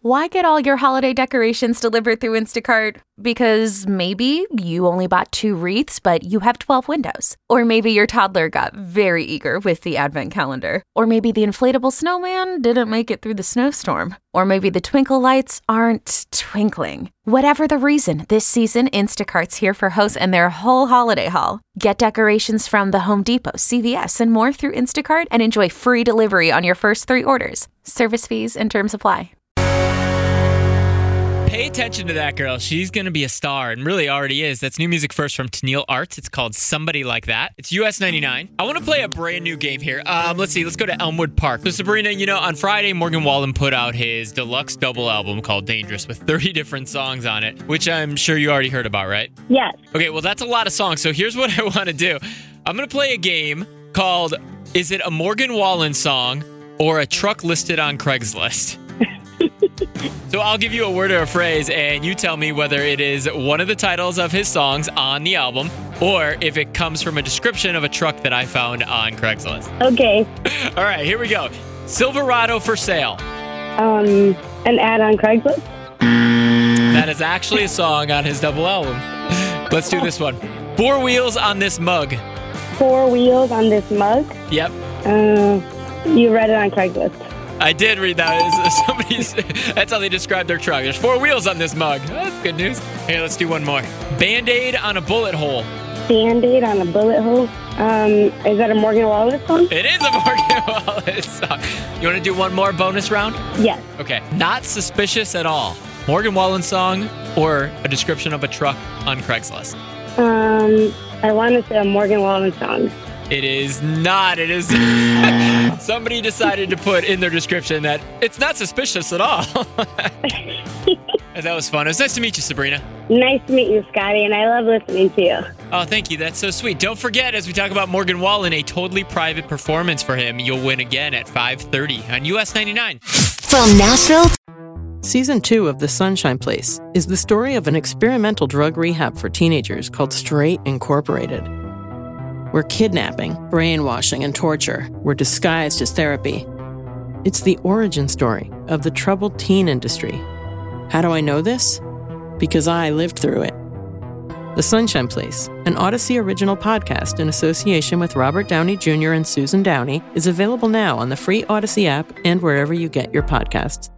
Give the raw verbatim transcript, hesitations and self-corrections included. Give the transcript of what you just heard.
Why get all your holiday decorations delivered through Instacart? Because maybe you only bought two wreaths, but you have twelve windows. Or maybe your toddler got very eager with the advent calendar. Or maybe the inflatable snowman didn't make it through the snowstorm. Or maybe the twinkle lights aren't twinkling. Whatever the reason, this season, Instacart's here for hosts and their whole holiday haul. Get decorations from the Home Depot, C V S, and more through Instacart and enjoy free delivery on your first three orders. Service fees and terms apply. Pay attention to that girl. She's going to be a star and really already is. That's new music first from Tennille Arts. It's called Somebody Like That. It's U S ninety-nine. I want to play a brand new game here. Um, let's see. Let's go to Elmwood Park. So Sabrina, you know, on Friday, Morgan Wallen put out his deluxe double album called Dangerous with thirty different songs on it, which I'm sure you already heard about, right? Yes. Okay, well, that's a lot of songs. So here's what I want to do. I'm going to play a game called Is It a Morgan Wallen Song or a Truck Listed on Craigslist? So I'll give you a word or a phrase, and you tell me whether it is one of the titles of his songs on the album, or if it comes from a description of a truck that I found on Craigslist. Okay. All right, here we go. Silverado for sale. Um, an ad on Craigslist? That is actually a song on his double album. Let's do this one. Four wheels on this mug. Four wheels on this mug? Yep. Uh, you read it on Craigslist. I did read that. Somebody's, that's how they describe their truck. There's four wheels on this mug. That's good news. Here, let's do one more. Band-Aid on a bullet hole. Band-Aid on a bullet hole? Um, is that a Morgan Wallen song? It is a Morgan Wallen song. You want to do one more bonus round? Yes. Okay. Not suspicious at all. Morgan Wallen song or a description of a truck on Craigslist? Um, I want to say a Morgan Wallen song. It is not. It is. Somebody decided to put in their description that it's not suspicious at all. That was fun. It was nice to meet you, Sabrina. Nice to meet you, Scotty, and I love listening to you. Oh, thank you. That's so sweet. Don't forget, as we talk about Morgan Wallen, a totally private performance for him. You'll win again at five thirty on U S ninety-nine. From Nashville. Season two of The Sunshine Place is the story of an experimental drug rehab for teenagers called Straight Incorporated, where kidnapping, brainwashing, and torture were disguised as therapy. It's the origin story of the troubled teen industry. How do I know this? Because I lived through it. The Sunshine Place, an Odyssey original podcast in association with Robert Downey Junior and Susan Downey, is available now on the free Odyssey app and wherever you get your podcasts.